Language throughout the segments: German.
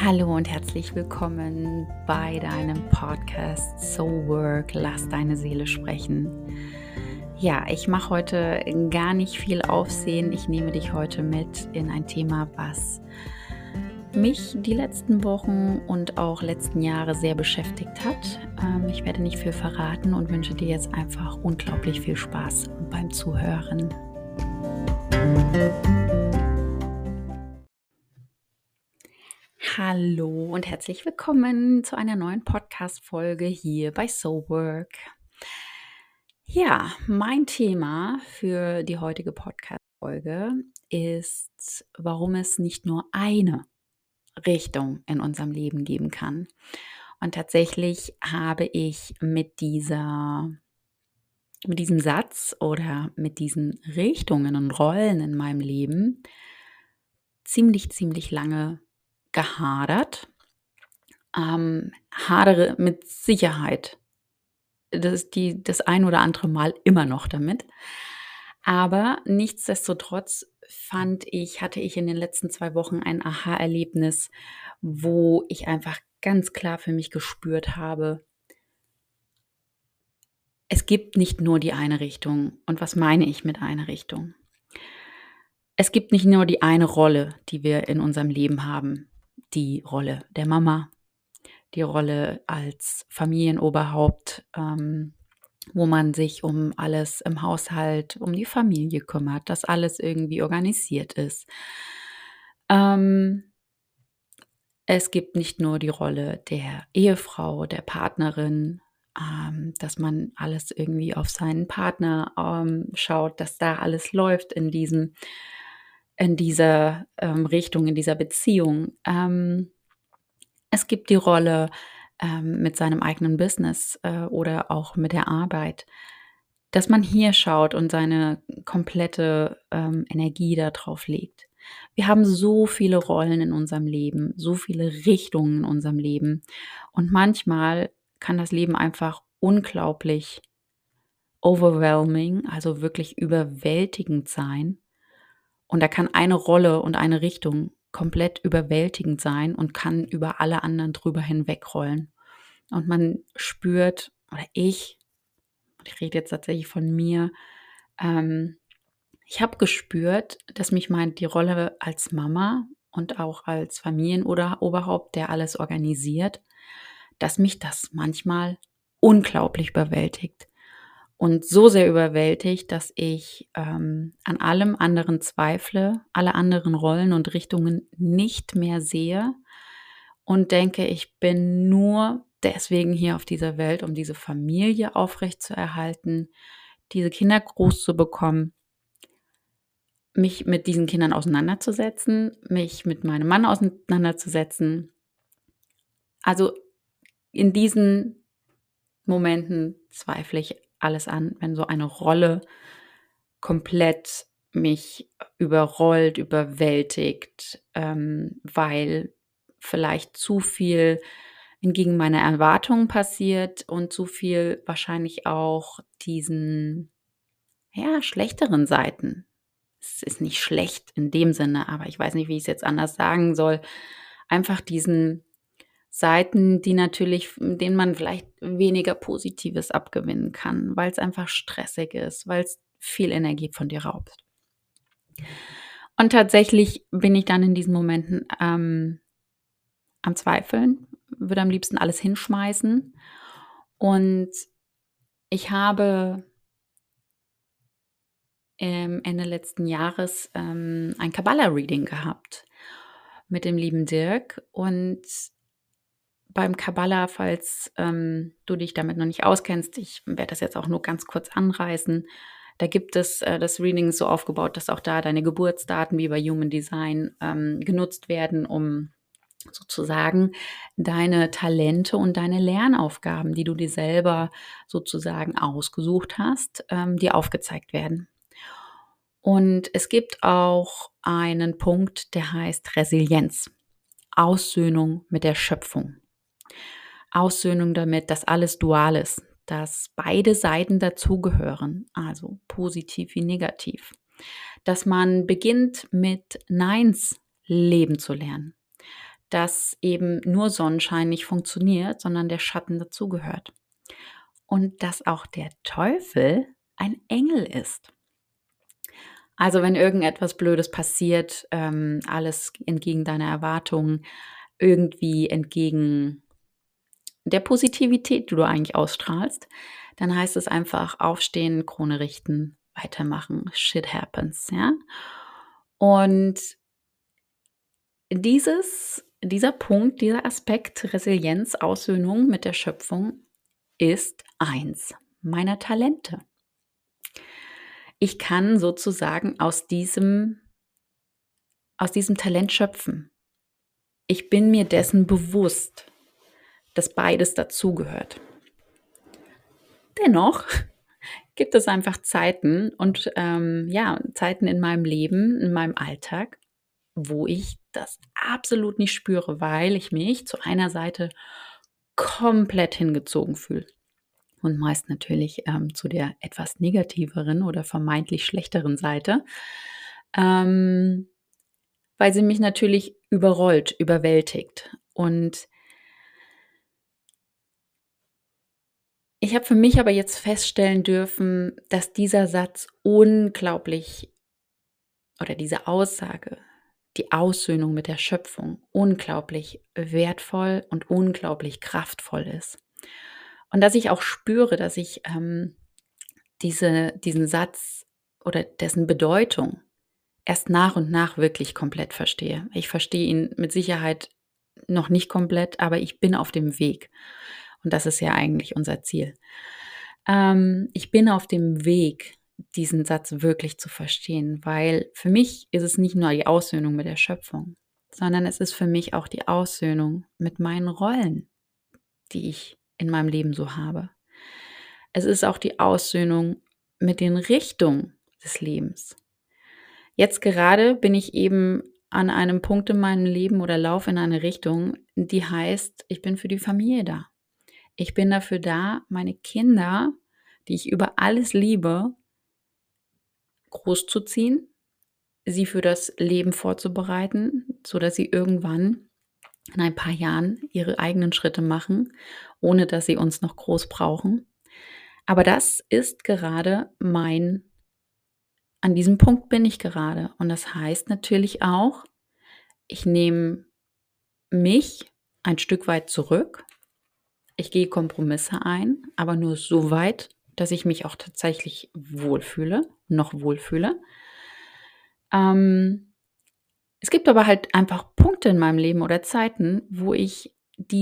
Hallo und herzlich willkommen bei deinem Podcast So Work, lass deine Seele sprechen. Ja, ich mache heute gar nicht viel Aufsehen. Ich nehme dich heute mit in ein Thema, was mich die letzten Wochen und auch letzten Jahre sehr beschäftigt hat. Ich werde nicht viel verraten und wünsche dir jetzt einfach unglaublich viel Spaß beim Zuhören. Hallo und herzlich willkommen zu einer neuen Podcast-Folge hier bei So Work. Ja, mein Thema für die heutige Podcast-Folge ist, warum es nicht nur eine Richtung in unserem Leben geben kann. Und tatsächlich habe ich mit diesem Satz oder mit diesen Richtungen und Rollen in meinem Leben ziemlich lange gehadert. Hadere mit Sicherheit das ein oder andere Mal immer noch damit. Aber nichtsdestotrotz hatte ich in den letzten 2 Wochen ein Aha-Erlebnis, wo ich einfach ganz klar für mich gespürt habe, es gibt nicht nur die eine Richtung. Und was meine ich mit einer Richtung? Es gibt nicht nur die eine Rolle, die wir in unserem Leben haben, die Rolle der Mama, die Rolle als Familienoberhaupt, wo man sich um alles im Haushalt, um die Familie kümmert, dass alles irgendwie organisiert ist. Ähm, Es gibt nicht nur die Rolle der Ehefrau, der Partnerin, dass man alles irgendwie auf seinen Partner, schaut, dass da alles läuft in dieser, Richtung, in dieser Beziehung. Es gibt die Rolle, mit seinem eigenen Business, oder auch mit der Arbeit, dass man hier schaut und seine komplette, Energie da drauf legt. Wir haben so viele Rollen in unserem Leben, so viele Richtungen in unserem Leben und manchmal kann das Leben einfach unglaublich overwhelming, also wirklich überwältigend sein. Und da kann eine Rolle und eine Richtung komplett überwältigend sein und kann über alle anderen drüber hinwegrollen. Und man spürt, oder ich rede jetzt tatsächlich von mir, ähm, ich habe gespürt, dass mich die Rolle als Mama und auch als Familienoberhaupt, der alles organisiert, dass mich das manchmal unglaublich überwältigt. Und so sehr überwältigt, dass ich, an allem anderen zweifle, alle anderen Rollen und Richtungen nicht mehr sehe und denke, ich bin nur deswegen hier auf dieser Welt, um diese Familie aufrechtzuerhalten, diese Kinder groß zu bekommen, mich mit diesen Kindern auseinanderzusetzen, mich mit meinem Mann auseinanderzusetzen. Also, in diesen Momenten zweifle ich alles an, wenn so eine Rolle komplett mich überrollt, überwältigt, weil vielleicht zu viel entgegen meiner Erwartungen passiert und zu viel wahrscheinlich auch diesen, ja, schlechteren Seiten. Es ist nicht schlecht in dem Sinne, aber ich weiß nicht, wie ich es jetzt anders sagen soll. Einfach diesen Seiten, denen man vielleicht weniger Positives abgewinnen kann, weil es einfach stressig ist, weil es viel Energie von dir raubt. Und tatsächlich bin ich dann in diesen Momenten, am Zweifeln, würde am liebsten alles hinschmeißen. Und ich habe, Ende letzten Jahres, ein Kabbala-Reading gehabt mit dem lieben Dirk. Und beim Kabbala, falls, du dich damit noch nicht auskennst, ich werde das jetzt auch nur ganz kurz anreißen. Da gibt es, das Reading ist so aufgebaut, dass auch da deine Geburtsdaten wie bei Human Design, genutzt werden, um sozusagen deine Talente und deine Lernaufgaben, die du dir selber sozusagen ausgesucht hast, dir aufgezeigt werden. Und es gibt auch einen Punkt, der heißt Resilienz, Aussöhnung mit der Schöpfung. Aussöhnung damit, dass alles dual ist, dass beide Seiten dazugehören, also positiv wie negativ. Dass man beginnt, mit Neins leben zu lernen. dass eben nur Sonnenschein nicht funktioniert, sondern der Schatten dazugehört. Und dass auch der Teufel ein Engel ist. Also wenn irgendetwas Blödes passiert, alles entgegen deiner Erwartungen, irgendwie entgegen der Positivität, die du eigentlich ausstrahlst, dann heißt es einfach aufstehen, Krone richten, weitermachen. Shit happens, ja? Und dieser Punkt, dieser Aspekt Resilienz, Aussöhnung mit der Schöpfung ist eins meiner Talente. Ich kann sozusagen aus diesem Talent schöpfen. Ich bin mir dessen bewusst, dass beides dazugehört. Dennoch gibt es einfach Zeiten und Zeiten in meinem Leben, in meinem Alltag, wo ich das absolut nicht spüre, weil ich mich zu einer Seite komplett hingezogen fühle. Und meist natürlich zu der etwas negativeren oder vermeintlich schlechteren Seite, ähm, weil sie mich natürlich überrollt, überwältigt. Und ich habe für mich aber jetzt feststellen dürfen, dass dieser Satz unglaublich oder diese Aussage, die Aussöhnung mit der Schöpfung, unglaublich wertvoll und unglaublich kraftvoll ist. Und dass ich auch spüre, dass ich diesen Satz oder dessen Bedeutung erst nach und nach wirklich komplett verstehe. Ich verstehe ihn mit Sicherheit noch nicht komplett, aber ich bin auf dem Weg. Und das ist ja eigentlich unser Ziel. Ich bin auf dem Weg, diesen Satz wirklich zu verstehen, weil für mich ist es nicht nur die Aussöhnung mit der Schöpfung, sondern es ist für mich auch die Aussöhnung mit meinen Rollen, die ich in meinem Leben so habe. Es ist auch die Aussöhnung mit den Richtungen des Lebens. Jetzt gerade bin ich eben an einem Punkt in meinem Leben oder laufe in eine Richtung, die heißt, ich bin für die Familie da. Ich bin dafür da, meine Kinder, die ich über alles liebe, großzuziehen, sie für das Leben vorzubereiten, sodass sie irgendwann in ein paar Jahren ihre eigenen Schritte machen, ohne dass sie uns noch groß brauchen. Aber das ist gerade an diesem Punkt bin ich gerade. Und das heißt natürlich auch, ich nehme mich ein Stück weit zurück. Ich gehe Kompromisse ein, aber nur so weit, dass ich mich auch tatsächlich noch wohlfühle. Es gibt aber halt einfach Punkte in meinem Leben oder Zeiten, wo ich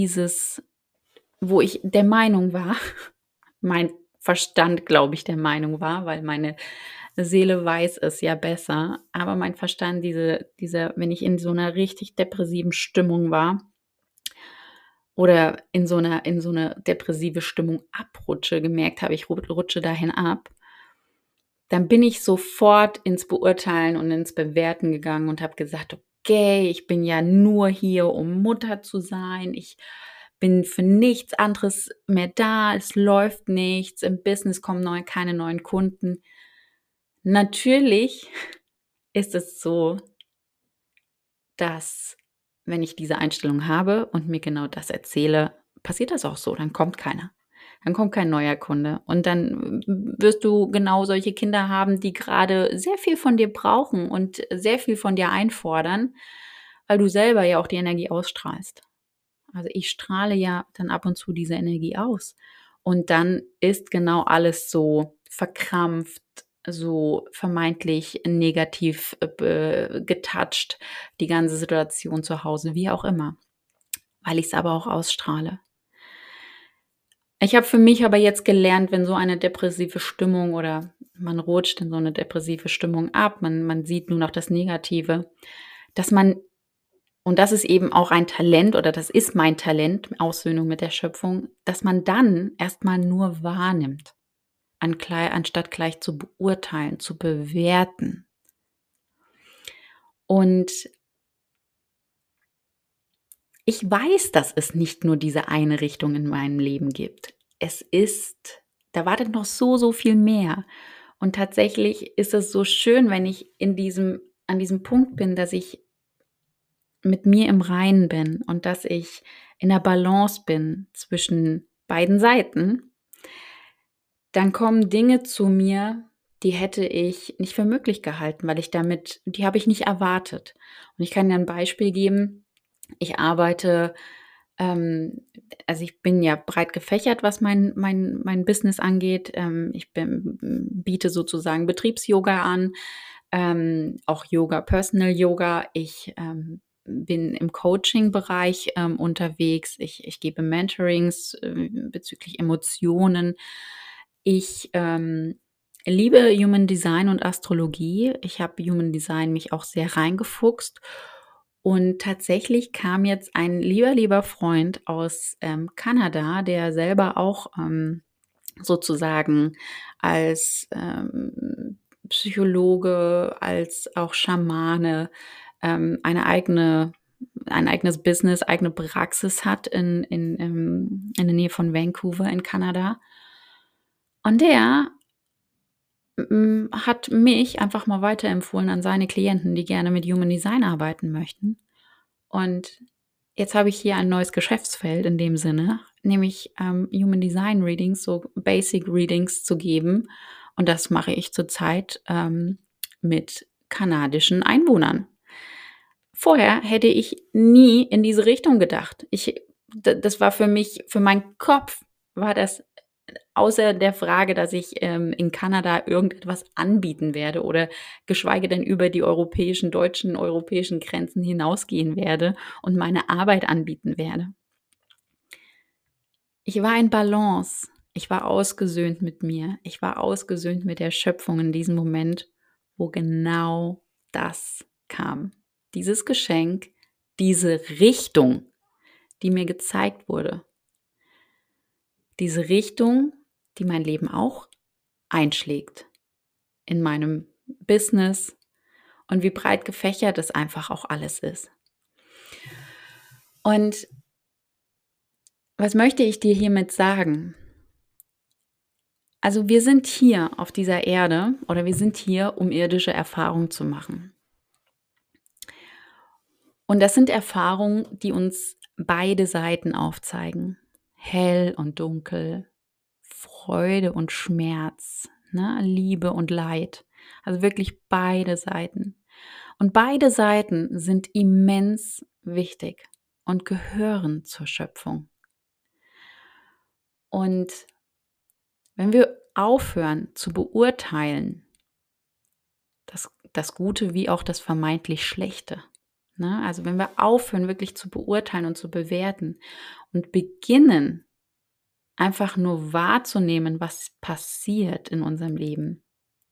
der Meinung war, mein Verstand, glaube ich, der Meinung war, weil meine Seele weiß es ja besser, aber mein Verstand, wenn ich in so einer richtig depressiven Stimmung war oder in so eine depressive Stimmung abrutsche, gemerkt habe, ich rutsche dahin ab, dann bin ich sofort ins Beurteilen und ins Bewerten gegangen und habe gesagt: „Okay, ich bin ja nur hier, um Mutter zu sein. Ich bin für nichts anderes mehr da. Es läuft nichts. Im Business kommen keine neuen Kunden.“ Natürlich ist es so, dass, wenn ich diese Einstellung habe und mir genau das erzähle, passiert das auch so, dann kommt keiner. Dann kommt kein neuer Kunde und dann wirst du genau solche Kinder haben, die gerade sehr viel von dir brauchen und sehr viel von dir einfordern, weil du selber ja auch die Energie ausstrahlst. Also, ich strahle ja dann ab und zu diese Energie aus und dann ist genau alles so verkrampft, so vermeintlich negativ, getoucht, die ganze Situation zu Hause, wie auch immer, weil ich es aber auch ausstrahle. Ich habe für mich aber jetzt gelernt, wenn so eine depressive Stimmung oder man rutscht in so eine depressive Stimmung ab, man sieht nur noch das Negative, dass man und das ist eben auch ein Talent oder das ist mein Talent, Aussöhnung mit der Schöpfung, dass man dann erst mal nur wahrnimmt, anstatt gleich zu beurteilen, zu bewerten. Und ich weiß, dass es nicht nur diese eine Richtung in meinem Leben gibt. Da wartet noch so, so viel mehr. Und tatsächlich ist es so schön, wenn ich an diesem Punkt bin, dass ich mit mir im Reinen bin und dass ich in der Balance bin zwischen beiden Seiten, dann kommen Dinge zu mir, die hätte ich nicht für möglich gehalten, weil die habe ich nicht erwartet. Und ich kann dir ein Beispiel geben. Ich arbeite, ähm also, ich bin ja breit gefächert, was mein Business angeht. Ich biete sozusagen Betriebs-Yoga an, auch Yoga, Personal Yoga. Ich, bin im Coaching-Bereich, unterwegs. Ich gebe Mentorings, bezüglich Emotionen. Ich, liebe Human Design und Astrologie. Ich habe Human Design mich auch sehr reingefuchst und tatsächlich kam jetzt ein lieber Freund aus, Kanada, der selber auch, sozusagen als, Psychologe, als auch Schamane, ein eigenes Business, eigene Praxis hat in der Nähe von Vancouver in Kanada. Und der, hat mich einfach mal weiterempfohlen an seine Klienten, die gerne mit Human Design arbeiten möchten. Und jetzt habe ich hier ein neues Geschäftsfeld in dem Sinne, nämlich, Human Design Readings, so Basic Readings zu geben. Und das mache ich zurzeit, mit kanadischen Einwohnern. Vorher hätte ich nie in diese Richtung gedacht. Das war für meinen Kopf war das außer der Frage, dass ich, in Kanada irgendetwas anbieten werde oder geschweige denn über die deutschen europäischen Grenzen hinausgehen werde und meine Arbeit anbieten werde. Ich war in Balance. Ich war ausgesöhnt mit mir. Ich war ausgesöhnt mit der Schöpfung in diesem Moment, wo genau das kam. Dieses Geschenk, diese Richtung, die mir gezeigt wurde. Diese Richtung, die mein Leben auch einschlägt in meinem Business und wie breit gefächert es einfach auch alles ist. Und was möchte ich dir hiermit sagen? Also wir sind hier auf dieser Erde oder wir sind hier, um irdische Erfahrungen zu machen. Und das sind Erfahrungen, die uns beide Seiten aufzeigen. Hell und dunkel, Freude und Schmerz, ne? Liebe und Leid. Also wirklich beide Seiten. Und beide Seiten sind immens wichtig und gehören zur Schöpfung. Und wenn wir aufhören zu beurteilen, das Gute wie auch das vermeintlich Schlechte, ne? Also wenn wir aufhören, wirklich zu beurteilen und zu bewerten und beginnen, einfach nur wahrzunehmen, was passiert in unserem Leben,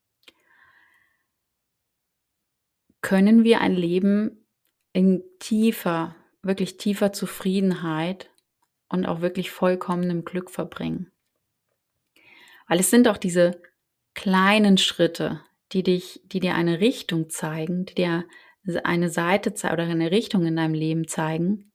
können wir ein Leben in wirklich tiefer Zufriedenheit und auch wirklich vollkommenem Glück verbringen. Weil es sind auch diese kleinen Schritte, die dir eine Richtung zeigen, die dir eine Seite oder eine Richtung in deinem Leben zeigen,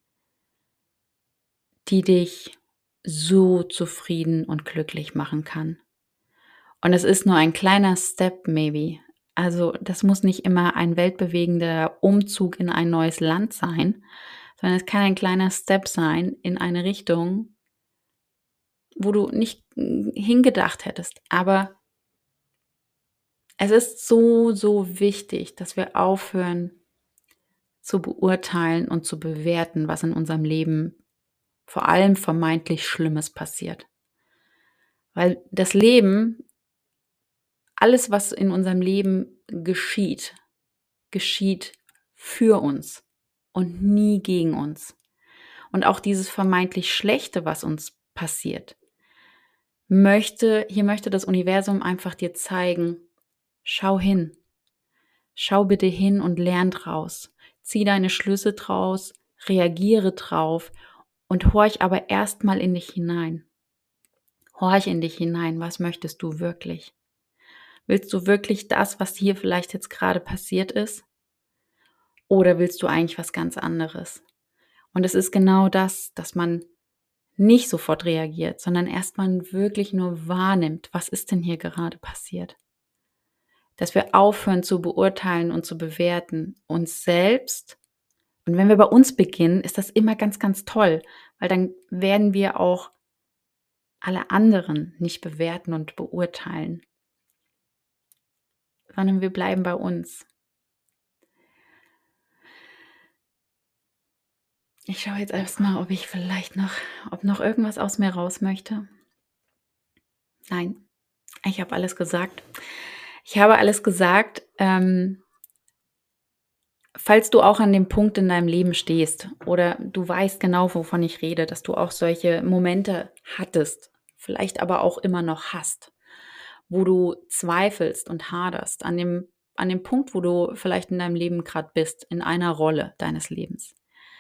die dich so zufrieden und glücklich machen kann. Und es ist nur ein kleiner Step maybe. Also, das muss nicht immer ein weltbewegender Umzug in ein neues Land sein, sondern es kann ein kleiner Step sein in eine Richtung, wo du nicht, hingedacht hättest. Aber es ist so wichtig, dass wir aufhören zu beurteilen und zu bewerten, was in unserem Leben vor allem vermeintlich Schlimmes passiert. Weil das Leben, alles, was in unserem Leben geschieht, geschieht für uns und nie gegen uns. Und auch dieses vermeintlich Schlechte, was uns passiert, möchte das Universum einfach dir zeigen, schau hin. Schau bitte hin und lern draus. Zieh deine Schlüsse draus, reagiere drauf und horch aber erstmal in dich hinein. Horch in dich hinein, was möchtest du wirklich? Willst du wirklich das, was hier vielleicht jetzt gerade passiert ist? Oder willst du eigentlich was ganz anderes? Und es ist genau das, dass man nicht sofort reagiert, sondern erstmal wirklich nur wahrnimmt, was ist denn hier gerade passiert? Dass wir aufhören zu beurteilen und zu bewerten, uns selbst Und wenn wir bei uns beginnen, ist das immer ganz, ganz toll, weil dann werden wir auch alle anderen nicht bewerten und beurteilen, sondern wir bleiben bei uns. Ich schaue jetzt erstmal, ob noch irgendwas aus mir raus möchte. Nein, ich habe alles gesagt. Ich habe alles gesagt. Falls du auch an dem Punkt in deinem Leben stehst oder du weißt genau, wovon ich rede, dass du auch solche Momente hattest, vielleicht aber auch immer noch hast, wo du zweifelst und haderst an dem Punkt, wo du vielleicht in deinem Leben gerade bist, in einer Rolle deines Lebens.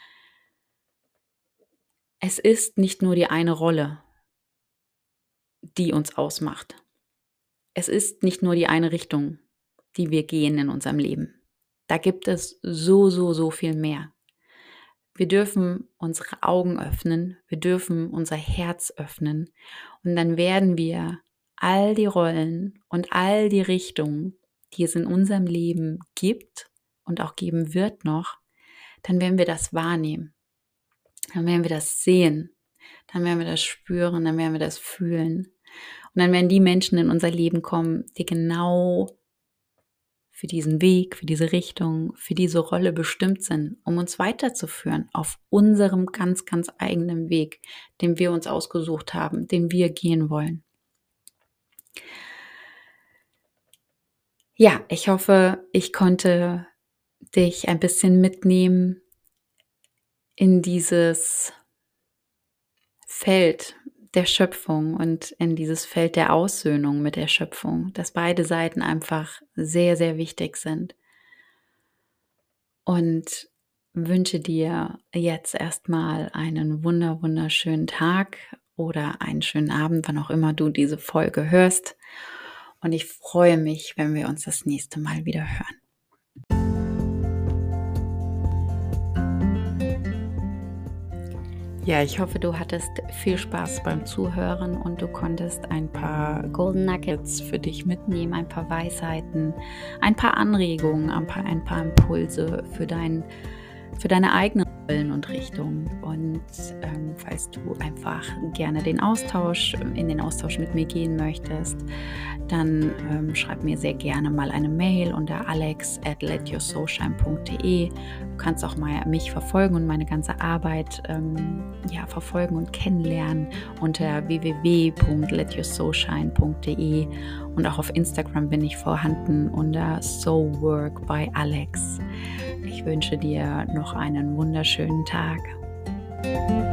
Es ist nicht nur die eine Rolle, die uns ausmacht. Es ist nicht nur die eine Richtung, die wir gehen in unserem Leben. Da gibt es so, so, so viel mehr. Wir dürfen unsere Augen öffnen, wir dürfen unser Herz öffnen und dann werden wir all die Rollen und all die Richtungen, die es in unserem Leben gibt und auch geben wird noch, dann werden wir das wahrnehmen, dann werden wir das sehen, dann werden wir das spüren, dann werden wir das fühlen und dann werden die Menschen in unser Leben kommen, die genau für diesen Weg, für diese Richtung, für diese Rolle bestimmt sind, um uns weiterzuführen auf unserem ganz, ganz eigenen Weg, den wir uns ausgesucht haben, den wir gehen wollen. Ja, ich hoffe, ich konnte dich ein bisschen mitnehmen in dieses Feld der Schöpfung und in dieses Feld der Aussöhnung mit der Schöpfung, dass beide Seiten einfach sehr, sehr wichtig sind. Und wünsche dir jetzt erstmal einen wunderschönen Tag oder einen schönen Abend, wann auch immer du diese Folge hörst. Und ich freue mich, wenn wir uns das nächste Mal wieder hören. Ja, ich hoffe, du hattest viel Spaß beim Zuhören und du konntest ein paar Golden Nuggets für dich mitnehmen, ein paar Weisheiten, ein paar Anregungen, ein paar Impulse für deine eigenen Rollen und Richtungen. Und falls du einfach gerne in den Austausch mit mir gehen möchtest, dann schreib mir sehr gerne mal eine Mail unter alex@letyoursoulshine.de. Du kannst auch mal mich verfolgen und meine ganze Arbeit verfolgen und kennenlernen unter www.letyoursoulshine.de und auch auf Instagram bin ich vorhanden unter Soulwork by Alex. Ich wünsche dir noch einen wunderschönen Tag.